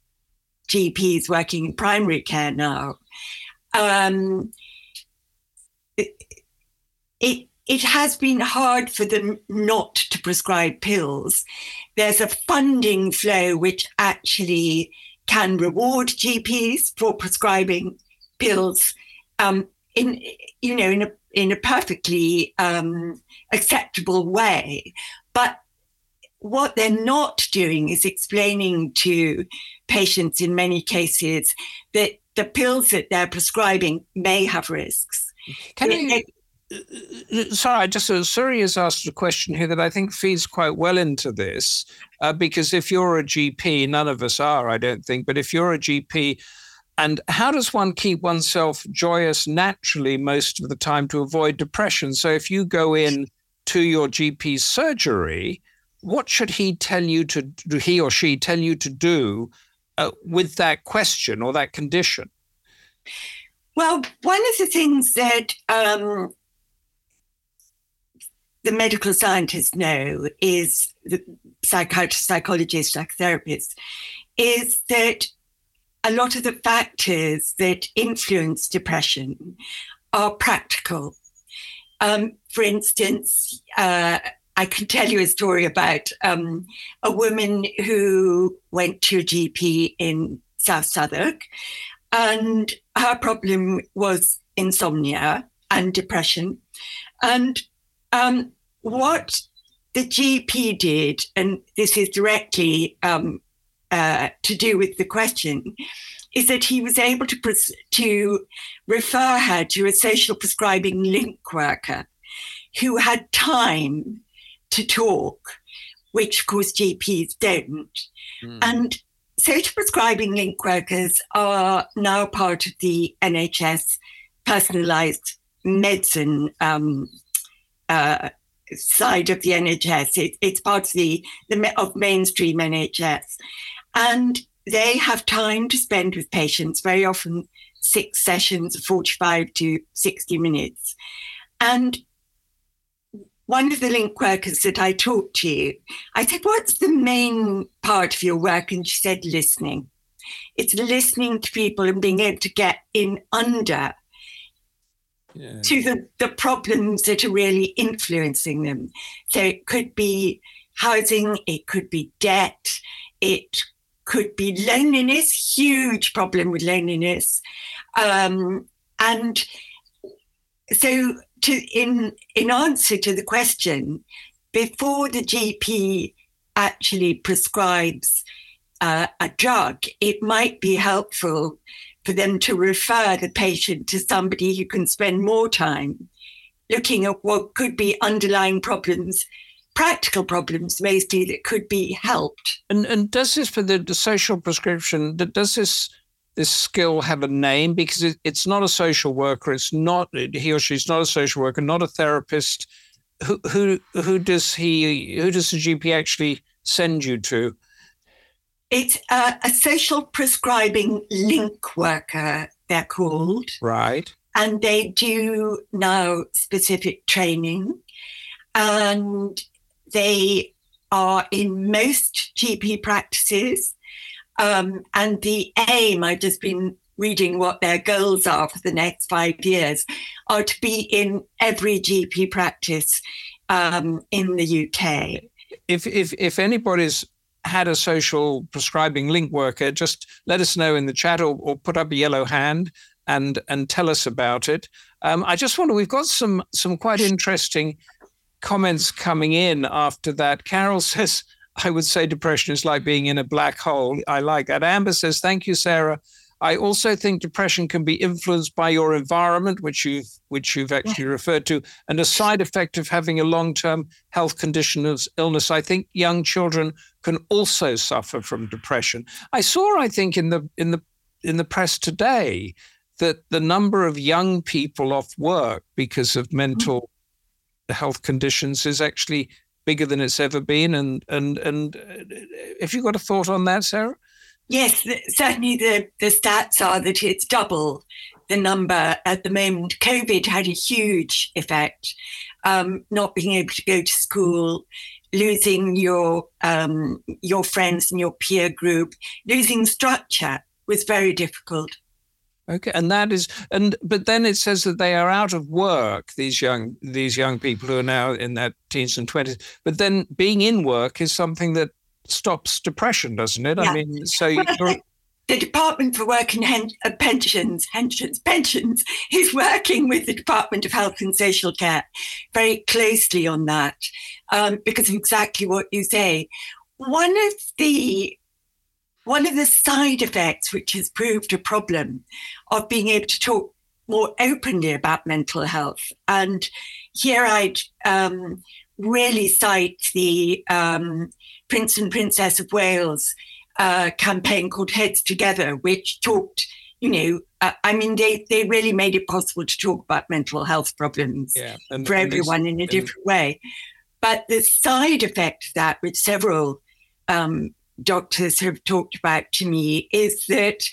G Ps working in primary care now, um, it, it It has been hard for them not to prescribe pills. There's a funding flow which actually can reward G Ps for prescribing pills um, in, you know, in a in a perfectly um, acceptable way. But what they're not doing is explaining to patients in many cases that the pills that they're prescribing may have risks. Can you? Sorry, I just uh, Suri has asked a question here that I think feeds quite well into this, uh, because if you're a G P, none of us are, I don't think, but if you're a G P, and how does one keep oneself joyous naturally most of the time to avoid depression? So if you go in to your G P's surgery, what should he tell you to do, he or she tell you to do uh, with that question or that condition? Well, one of the things that um, the medical scientists know is, the psychiatrists, psychologists, psychotherapists, is that a lot of the factors that influence depression are practical. Um, for instance, uh, I can tell you a story about um, a woman who went to a G P in South Southwark, and her problem was insomnia and depression. And um, what the G P did, and this is directly um, uh, to do with the question, is that he was able to, pres- to refer her to a social prescribing link worker who had time to talk, which of course G Ps don't. Mm. And social prescribing link workers are now part of the N H S personalised medicine um, uh, side of the N H S. It, it's part of the, the of mainstream N H S, and they have time to spend with patients. Very often, six sessions, forty-five to sixty minutes, and one of the link workers that I talked to, I said, what's the main part of your work? And she said, listening. It's listening to people and being able to get in under yeah. to the, the problems that are really influencing them. So it could be housing, it could be debt, it could be loneliness, huge problem with loneliness. Um, and so to in in answer to the question, before the G P actually prescribes uh, a drug, it might be helpful for them to refer the patient to somebody who can spend more time looking at what could be underlying problems, practical problems mostly, that could be helped. And and does this, for the, the social prescription, does this this skill have a name? Because it, it's not a social worker, it's not, he or she's not a social worker, not a therapist. Who who who does he, who does the G P actually send you to? It's a, a social prescribing link worker, they're called. Right. And they do now specific training. And they are in most G P practices. Um, and the aim, I've just been reading what their goals are for the next five years, are to be in every G P practice um, in the U K. If if if anybody's had a social prescribing link worker, just let us know in the chat, or, or put up a yellow hand and and tell us about it. Um, I just wonder, we've got some some quite interesting comments coming in after that. Carol says, I would say depression is like being in a black hole. I like that. Amber says, thank you, Sarah. I also think depression can be influenced by your environment, which you've, which you've actually yeah. referred to, and a side effect of having a long-term health condition of illness. I think young children can also suffer from depression. I saw, I think, in the in the in the press today that the number of young people off work because of mental mm-hmm. health conditions is actually bigger than it's ever been. And and and have you got a thought on that, Sarah? Yes, certainly the, the stats are that it's double the number at the moment. COVID had a huge effect, um, not being able to go to school, losing your um, your friends and your peer group, losing structure was very difficult. Okay, and that is, and but then it says that they are out of work, these young these young people who are now in their teens and twenties. But then being in work is something that stops depression, doesn't it? Yeah. I mean, so well, the, the Department for Work and Hen- uh, Pensions, pensions, pensions is working with the Department of Health and Social Care very closely on that, um, because of exactly what you say. One of the one of the side effects, which has proved a problem, of being able to talk more openly about mental health, and here I'd um, really cite the um, Prince and Princess of Wales uh, campaign called Heads Together, which talked, you know, uh, I mean, they, they really made it possible to talk about mental health problems yeah, and, for and everyone in a different way. But the side effect of that, which several um, doctors have talked about to me, is that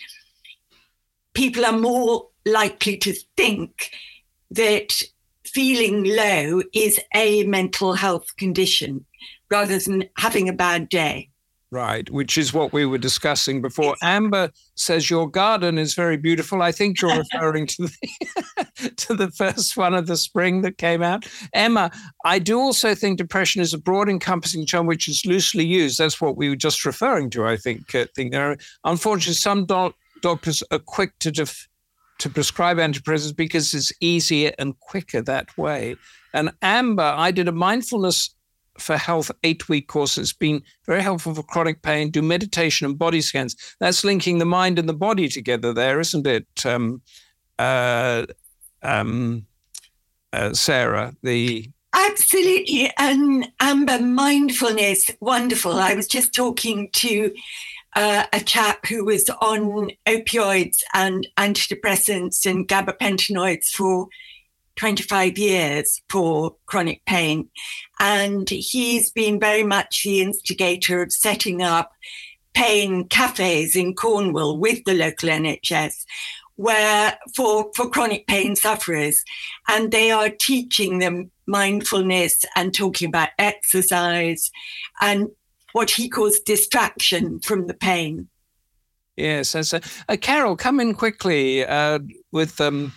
people are more likely to think that feeling low is a mental health condition rather than having a bad day. Right, which is what we were discussing before. Amber says your garden is very beautiful. I think you're referring to the to the first one of the spring that came out. Emma, I do also think depression is a broad encompassing term which is loosely used. That's what we were just referring to, I think. I think there are, unfortunately, some do- doctors are quick to def- to prescribe antidepressants because it's easier and quicker that way. And Amber, I did a mindfulness for health eight-week course. It's been very helpful for chronic pain. Do meditation and body scans. That's linking the mind and the body together there, isn't it, um, uh, um, uh, Sarah? The Absolutely. And Amber, mindfulness, wonderful. I was just talking to uh, a chap who was on opioids and antidepressants and gabapentinoids for twenty-five years for chronic pain. And he's been very much the instigator of setting up pain cafes in Cornwall with the local N H S, where for, for chronic pain sufferers, and they are teaching them mindfulness and talking about exercise and what he calls distraction from the pain. Yes. So, so, uh, Carol, come in quickly uh, with... Um...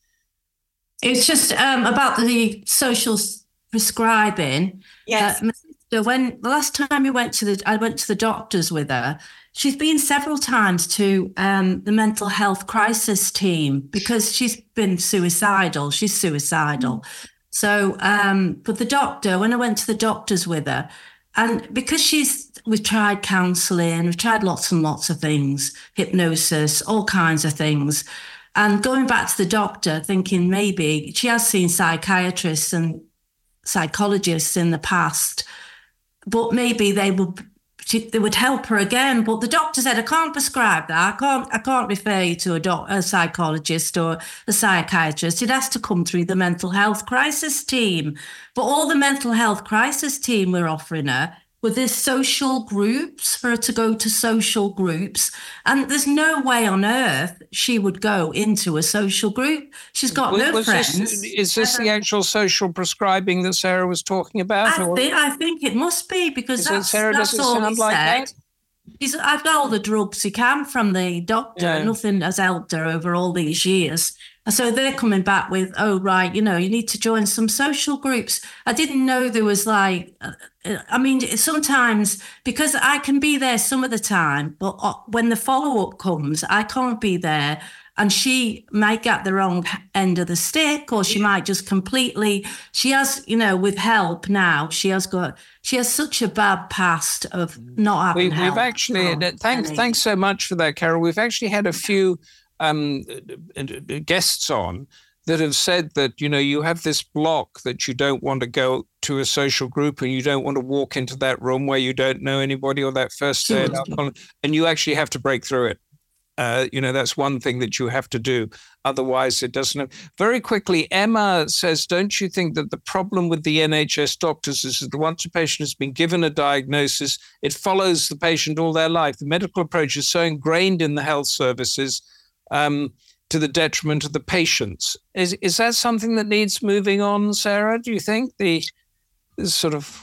It's just um, about the social prescribing. Yes. Uh, when the last time we went to the, I went to the doctors with her. She's been several times to um, the mental health crisis team because she's been suicidal. She's suicidal. Mm. So, um, but the doctor, when I went to the doctors with her, and because she's, we've tried counselling, we've tried lots and lots of things, hypnosis, all kinds of things. And going back to the doctor, thinking maybe she has seen psychiatrists and psychologists in the past, but maybe they would she, they would help her again. But the doctor said, I can't prescribe that. I can't I can't refer you to a, doc, a psychologist or a psychiatrist. It has to come through the mental health crisis team. But all the mental health crisis team were offering her with this social groups, for her to go to social groups. And there's no way on earth she would go into a social group. She's got was, no was friends. This, is this the actual social prescribing that Sarah was talking about? I, or? Think, I think it must be, because that's, it, Sarah, that's does it all sound he like said. That? He's, I've got all the drugs he can from the doctor. Yeah. Nothing has helped her over all these years. And so they're coming back with, oh, right, you know, you need to join some social groups. I didn't know there was like, uh, I mean, sometimes, because I can be there some of the time, but when the follow-up comes, I can't be there. And she might get the wrong end of the stick, or she might just completely, she has, you know, with help now, she has got, she has such a bad past of not having we, help. We've actually, oh, thanks, thanks so much for that, Carol. We've actually had a few um, guests on that have said that, you know, you have this block that you don't want to go to a social group and you don't want to walk into that room where you don't know anybody, or that first day at alcohol, and you actually have to break through it. Uh, you know, that's one thing that you have to do. Otherwise, it doesn't. Very quickly, Emma says, don't you think that the problem with the N H S doctors is that once a patient has been given a diagnosis, it follows the patient all their life? The medical approach is so ingrained in the health services um, to the detriment of the patients. Is is that something that needs moving on, Sarah? Do you think the, the sort of...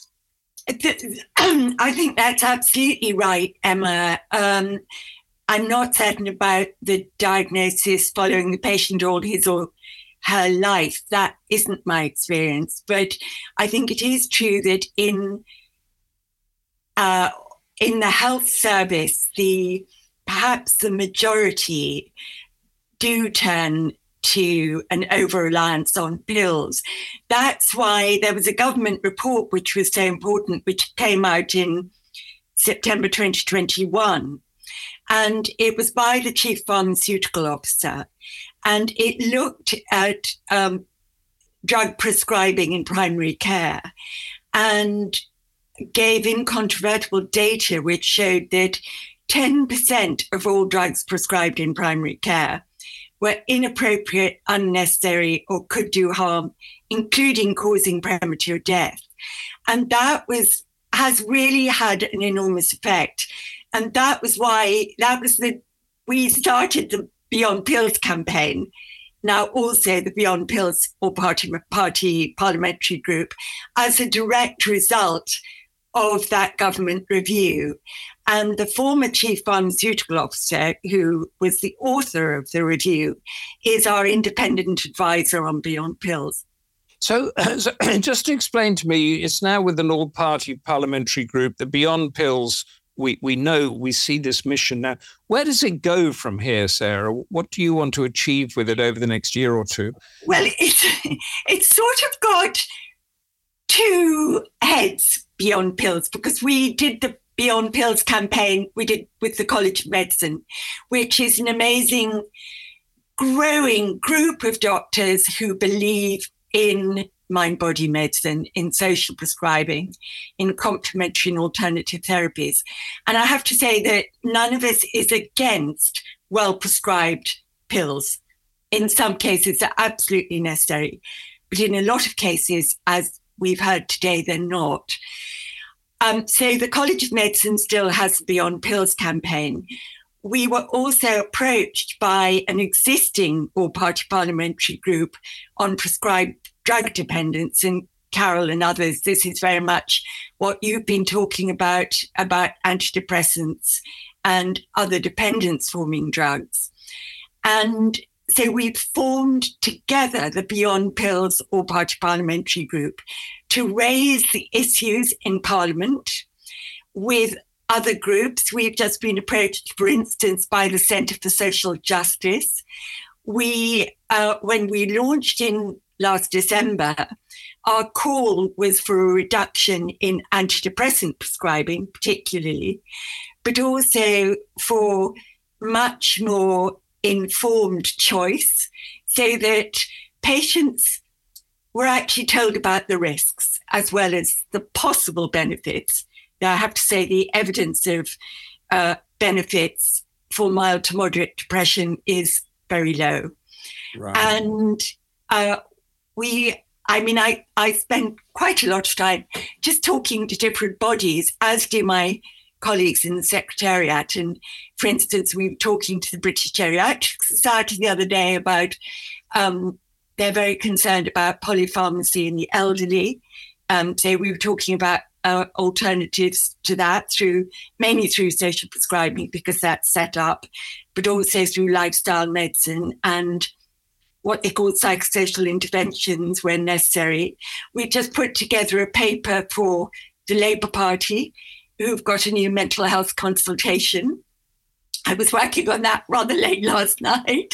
I think that's absolutely right, Emma. Um, I'm not certain about the diagnosis following the patient all his or her life. That isn't my experience. But I think it is true that in uh, in the health service, the perhaps the majority do turn to an over-reliance on pills. That's why there was a government report which was so important, which came out in September twenty twenty-one. And it was by the chief pharmaceutical officer. And it looked at um, drug prescribing in primary care and gave incontrovertible data which showed that ten percent of all drugs prescribed in primary care were inappropriate, unnecessary, or could do harm, including causing premature death. And that was has really had an enormous effect. And that was why, that was the, we started the Beyond Pills campaign, now also the Beyond Pills or Party, Party Parliamentary Group, as a direct result of that government review. And the former chief pharmaceutical officer, who was the author of the review, is our independent advisor on Beyond Pills. So, uh, so just to explain to me, it's now with an all-party parliamentary group, the Beyond Pills. We we know, we see this mission now. Where does it go from here, Sarah? What do you want to achieve with it over the next year or two? Well, it's, it's sort of got two heads, Beyond Pills, because we did the Beyond Pills campaign we did with the College of Medicine, which is an amazing, growing group of doctors who believe in mind-body medicine, in social prescribing, in complementary and alternative therapies. And I have to say that none of us is against well-prescribed pills. In some cases, they're absolutely necessary. But in a lot of cases, as we've heard today, they're not. Um, so the College of Medicine still has the Beyond Pills campaign. we were also approached by an existing all-party parliamentary group on prescribed drug dependence. And Carol and others, this is very much what you've been talking about, about antidepressants and other dependence-forming drugs. And so we formed together the Beyond Pills all-party parliamentary group to raise the issues in Parliament with other groups. We've just been approached, for instance, by the Centre for Social Justice. We, uh, when we launched in last December, our call was for a reduction in antidepressant prescribing, particularly, but also for much more informed choice, so that patients were actually told about the risks as well as the possible benefits. Now, I have to say the evidence of uh, benefits for mild to moderate depression is very low. Right. And uh, we, I mean, I, I spend quite a lot of time just talking to different bodies, as do my colleagues in the Secretariat. And for instance, we were talking to the British Geriatric Society the other day about, um, they're very concerned about polypharmacy in the elderly. Um, so we were talking about uh, alternatives to that through, mainly through social prescribing, because that's set up, but also through lifestyle medicine and what they call psychosocial interventions when necessary. We just put together a paper for the Labour Party, who've got a new mental health consultation. I was working on that rather late last night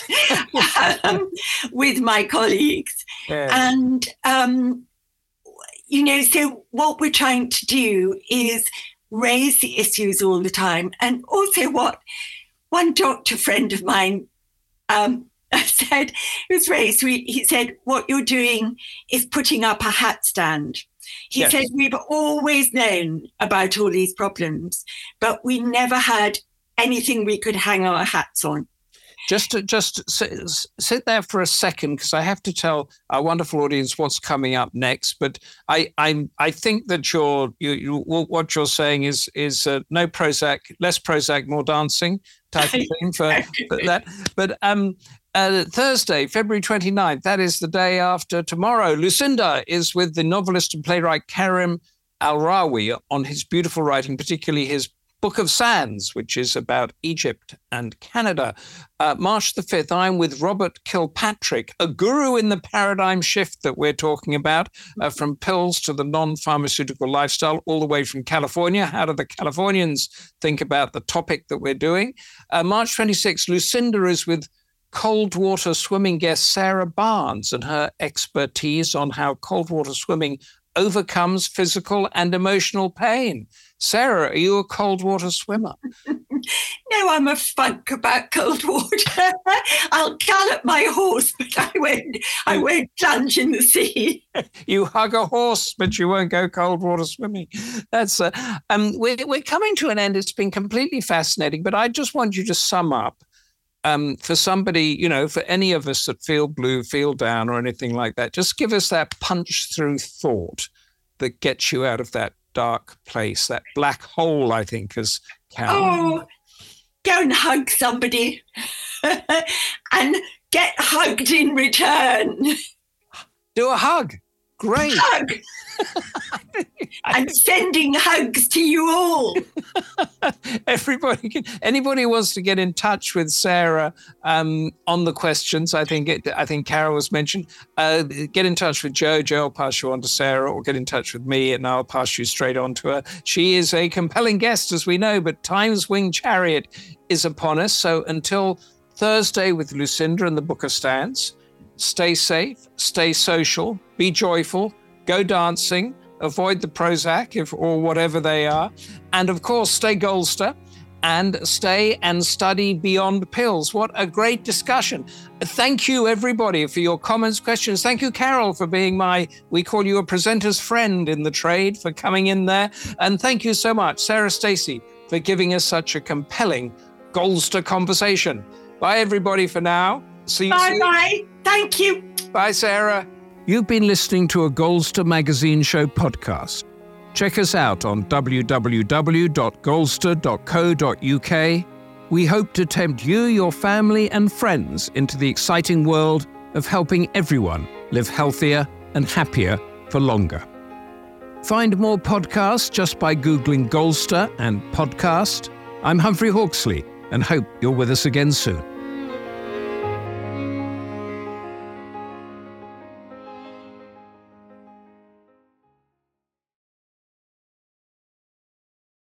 um, with my colleagues. Yeah. And, um, you know, so what we're trying to do is raise the issues all the time. And also what one doctor friend of mine um, said, it was raised, he said, what you're doing is putting up a hat stand. He yes. said, we've always known about all these problems, but we never had anything we could hang our hats on. Just to, just sit, sit there for a second, because I have to tell our wonderful audience what's coming up next. But I I, I think that you're, you, you, what you're saying is is uh, no Prozac, less Prozac, more dancing type of thing for, for that. But um, uh, Thursday, February twenty-ninth, that is the day after tomorrow. Lucinda is with the novelist and playwright Karim Al-Rawi on his beautiful writing, particularly his Book of Sands, which is about Egypt and Canada. Uh, March the fifth, I'm with Robert Kilpatrick, a guru in the paradigm shift that we're talking about, uh, from pills to the non-pharmaceutical lifestyle, all the way from California. How do the Californians think about the topic that we're doing? Uh, March twenty-sixth, Lucinda is with cold water swimming guest Sarah Barnes and her expertise on how cold water swimming overcomes physical and emotional pain. Sarah, are you a cold water swimmer? No, I'm a funk about cold water. I'll gallop my horse, but I won't, I won't plunge in the sea. You hug a horse, but you won't go cold water swimming. That's uh, um, we're, we're coming to an end. It's been completely fascinating, but I just want you to sum up um, for somebody, you know, for any of us that feel blue, feel down or anything like that. Just give us that punch through thought that gets you out of that dark place, that black hole, I think, as Carol. Oh, go and hug somebody and get hugged in return. Do a hug. Great. Hug. I'm sending hugs to you all. Everybody, can, anybody who wants to get in touch with Sarah um, on the questions, I think it, I think Carol was mentioned, uh, get in touch with Joe. Joe will pass you on to Sarah, or get in touch with me and I'll pass you straight on to her. She is a compelling guest, as we know, but Time's Winged Chariot is upon us. So until Thursday with Lucinda and the Book of Sands, stay safe, stay social, be joyful, go dancing, avoid the Prozac if, or whatever they are. And of course, stay Goldster and stay and study Beyond Pills. What a great discussion. Thank you, everybody, for your comments, questions. Thank you, Carol, for being my, we call you a presenter's friend in the trade, for coming in there. And thank you so much, Sarah Stacey, for giving us such a compelling Goldster conversation. Bye, everybody, for now. See you bye, soon. Bye. Thank you. Bye, Sarah. You've been listening to a Goldster Magazine Show podcast. Check us out on w w w dot goldster dot co dot u k we hope to tempt you, your family, and friends into the exciting world of helping everyone live healthier and happier for longer. Find more podcasts just by Googling Goldster and podcast. I'm Humphrey Hawksley and hope you're with us again soon.